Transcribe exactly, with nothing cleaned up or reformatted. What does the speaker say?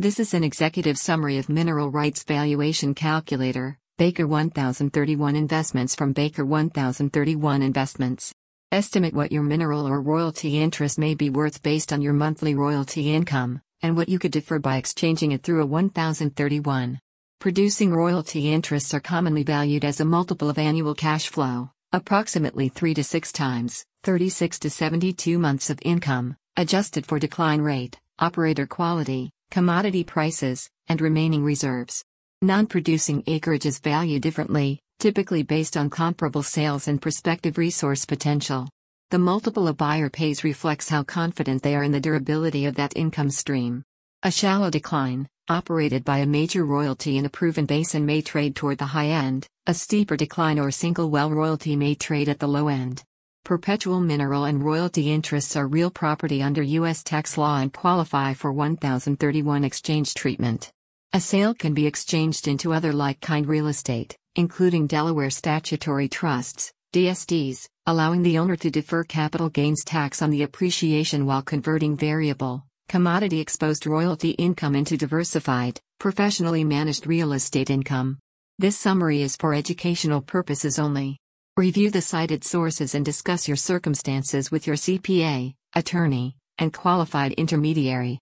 This is an executive summary of Mineral Rights Valuation Calculator, Baker one thousand thirty-one Investments from Baker one thousand thirty-one Investments. Estimate what your mineral or royalty interest may be worth based on your monthly royalty income, and what you could defer by exchanging it through a one thousand thirty-one. Producing royalty interests are commonly valued as a multiple of annual cash flow, approximately three to six times, thirty-six to seventy-two months of income, adjusted for decline rate, operator quality, commodity prices, and remaining reserves. Non-producing acreage is valued differently, typically based on comparable sales and prospective resource potential. The multiple a buyer pays reflects how confident they are in the durability of that income stream. A shallow decline, operated by a major royalty in a proven basin, may trade toward the high end. A steeper decline or single well royalty may trade at the low end. Perpetual mineral and royalty interests are real property under U S tax law and qualify for one thousand thirty-one exchange treatment. A sale can be exchanged into other like-kind real estate, including Delaware statutory trusts, D S Ts, allowing the owner to defer capital gains tax on the appreciation while converting variable, commodity-exposed royalty income into diversified, professionally managed real estate income. This summary is for educational purposes only. Review the cited sources and discuss your circumstances with your C P A, attorney, and qualified intermediary.